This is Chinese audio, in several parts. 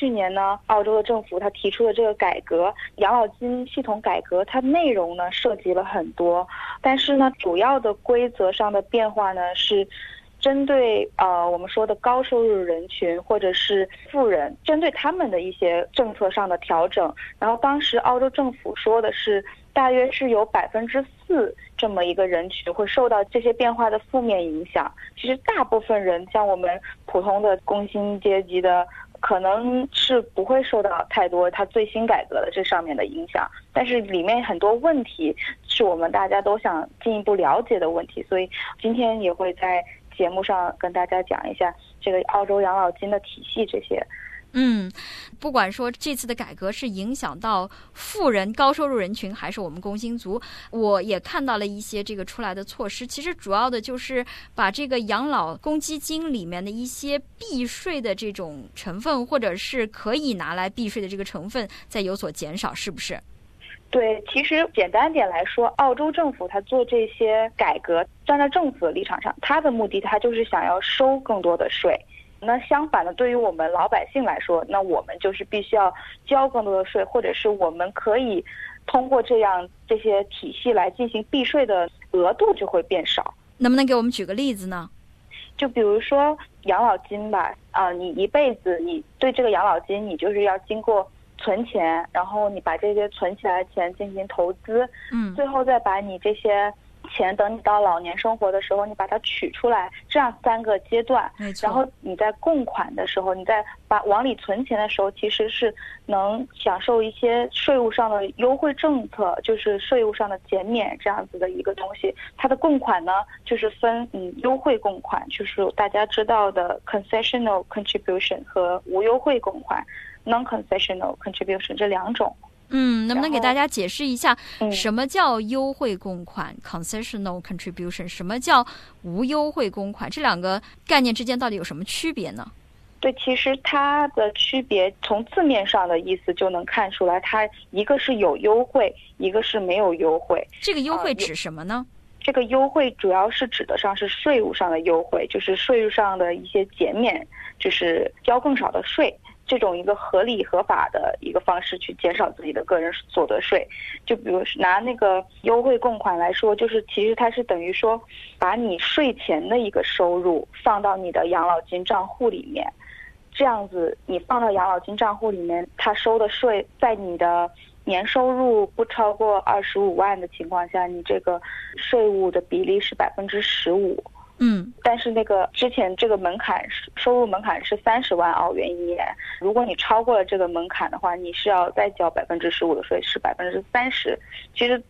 去年呢，澳洲的政府它提出了这个改革，养老金系统改革，它内容呢涉及了很多，但是呢，主要的规则上的变化呢是针对我们说的高收入人群或者是富人，针对他们的一些政策上的调整。然后当时澳洲政府说的是，大约是有4%这么一个人群会受到这些变化的负面影响。其实大部分人，像我们普通的工薪阶级的，可能是不会受到太多它最新改革的这上面的影响，但是里面很多问题是我们大家都想进一步了解的问题，所以今天也会在节目上跟大家讲一下这个澳洲养老金的体系这些。 不管说这次的改革是影响到富人、高收入人群，还是我们工薪族，我也看到了一些这个出来的措施。其实主要的就是把这个养老公积金里面的一些避税的这种成分，或者是可以拿来避税的这个成分，再有所减少，是不是？ 对，其实简单点来说，澳洲政府它做这些改革，站在政府的立场上，它的目的它就是想要收更多的税。那相反的，对于我们老百姓来说，那我们就是必须要交更多的税，或者是我们可以通过这些体系来进行避税的额度就会变少。 能不能给我们举个例子呢？ 就比如说养老金吧，你一辈子你对这个养老金，你就是要经过存钱，然后你把这些存起来的钱进行投资，最后再把你这些钱，等你到老年生活的时候，你把它取出来，这样3个阶段。然后你在供款的时候，你在往里存钱的时候，其实是能享受一些税务上的优惠政策，就是税务上的减免这样子的一个东西。它的供款呢，就是分优惠供款，就是大家知道的 concessional contribution 和无优惠供款 non-concessional contribution 这2种。 能不能给大家解释一下什么叫优惠供款 concessional contribution， 什么叫无优惠供款，这2个概念之间到底有什么区别呢？ 对，其实它的区别从字面上的意思就能看出来，它一个是有优惠，一个是没有优惠。 这个优惠指什么呢？ 这个优惠主要是指的上是税务上的优惠，就是税务上的一些减免，就是交更少的税，这种一个合理合法的一个方式去减少自己的个人所得税。就比如拿那个优惠供款来说，就是其实它是等于说把你税前的一个收入放到你的养老金账户里面，这样子你放到养老金账户里面，它收的税在你的年收入不超过25万的情况下，你这个税务的比例是15%。但是那个之前这个门槛收入门槛是30万澳元一年，如果你超过了这个门槛的话，你是要再交15%的税，是30%。其实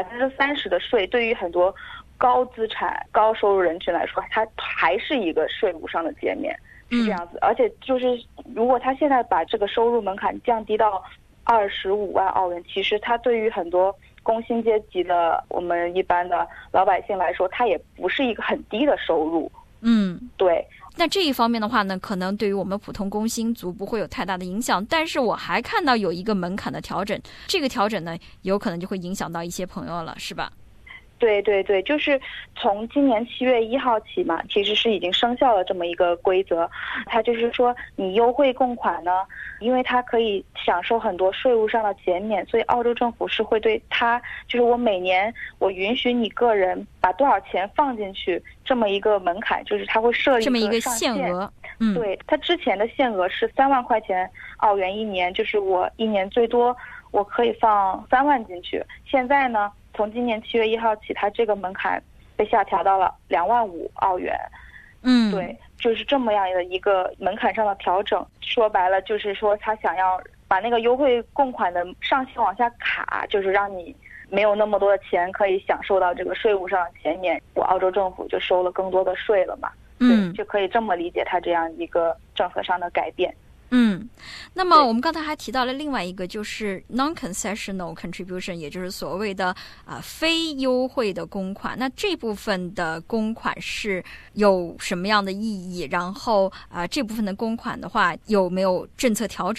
30%的税对于很多高资产、高收入人群来说，它还是一个税务上的减免，是这样子。而且就是如果他现在把这个收入门槛降低到25万澳元，其实它对于很多工薪阶级的我们一般的老百姓来说，它也不是一个很低的收入。对。 那这一方面的话呢，可能对于我们普通工薪族不会有太大的影响，但是我还看到有一个门槛的调整，这个调整呢，有可能就会影响到一些朋友了，是吧？ 对对对，就是从今年7月1号起嘛，其实是已经生效了这么一个规则。它就是说，你优惠供款呢，因为它可以享受很多税务上的减免，所以澳洲政府是会对它，就是我每年我允许你个人把多少钱放进去这么一个门槛，就是它会设立这么一个限额。 对，它之前的限额是3万块钱澳元一年，就是我一年最多我可以放3万进去。现在呢，从今年7月1号起，它这个门槛被下调到了2万5澳元。对，就是这么样的一个门槛上的调整。说白了就是说，他想要把那个优惠供款的上限往下卡，就是让你没有那么多的钱可以享受到这个税务上的减免，我澳洲政府就收了更多的税了嘛。对，就可以这么理解它这样一个政策上的改变。 那么我们刚才还提到了另外一个，就是 non-concessional contribution， 也就是所谓的非优惠的公款。那这部分的公款是有什么样的意义？然后这部分的公款的话，有没有政策调整呢？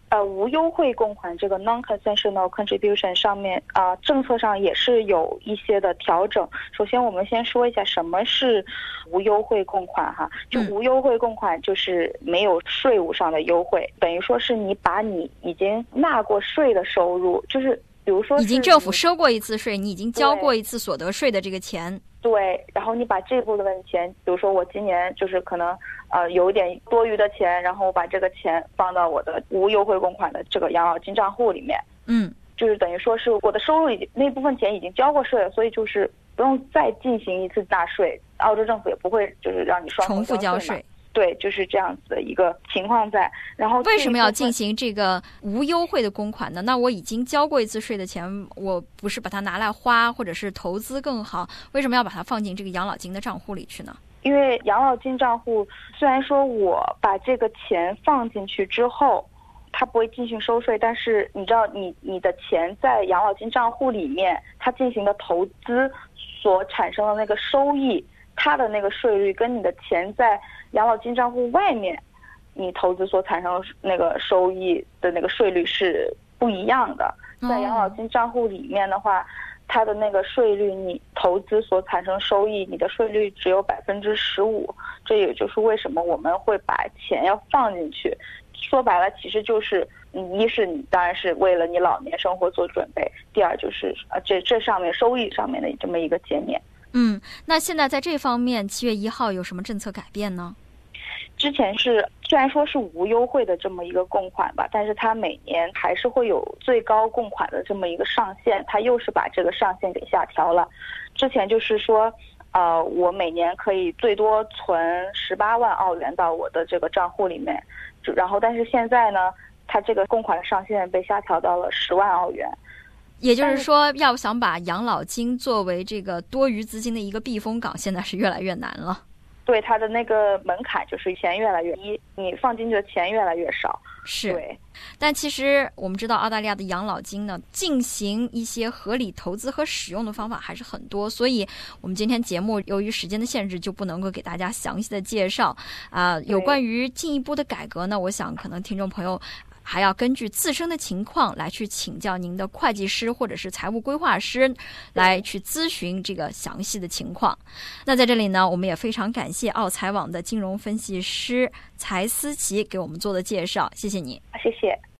无优惠供款这个 non-concessional contribution 上面政策上也是有一些的调整。首先我们先说一下什么是无优惠供款哈，就无优惠供款就是没有税务上的优惠，等于说是你把你已经纳过税的收入，就是比如说已经政府收过一次税，你已经交过一次所得税的这个钱， 对，然后你把这部分钱，比如说我今年就是可能有一点多余的钱，然后我把这个钱放到我的无优惠供款的这个养老金账户里面，就是等于说是我的收入那部分钱已经交过税了，所以就是不用再进行一次纳税，澳洲政府也不会就是让你双重重复交税。 对，就是这样子的一个情况在。然后为什么要进行这个无优惠的供款呢？那我已经交过一次税的钱，我不是把它拿来花或者是投资更好，为什么要把它放进这个养老金的账户里去呢？ 因为养老金账户虽然说我把这个钱放进去之后它不会进行收税，但是你知道你的钱在养老金账户里面它进行的投资所产生的那个收益，它的那个税率跟你的钱在养老金账户外面你投资所产生的那个收益的那个税率是不一样的。在养老金账户里面的话，它的那个税率，你投资所产生收益，你的税率只有15%，这也就是为什么我们会把钱要放进去。说白了，其实就是一是你当然是为了你老年生活做准备，第二就是这上面收益上面的这么一个减免。 那现在在这方面7月1号有什么政策改变呢？ 之前是虽然说是无优惠的这么一个供款吧，但是它每年还是会有最高供款的这么一个上限，它又是把这个上限给下调了。之前就是说我每年可以最多存18万澳元到我的这个账户里面，然后但是现在呢，它这个供款的上限被下调到了10万澳元。 也就是说，要想把养老金作为这个多余资金的一个避风港，现在是越来越难了。 对，它的那个门槛就是钱越来越低，你放进去的钱越来越少。 是， 对。 但其实我们知道，澳大利亚的养老金呢，进行一些合理投资和使用的方法还是很多，所以我们今天节目由于时间的限制，就不能够给大家详细的介绍有关于进一步的改革呢，我想可能听众朋友还要根据自身的情况来去请教您的会计师或者是财务规划师来去咨询这个详细的情况。那在这里呢，我们也非常感谢澳财网的金融分析师柴思琪给我们做的介绍，谢谢你。 谢谢。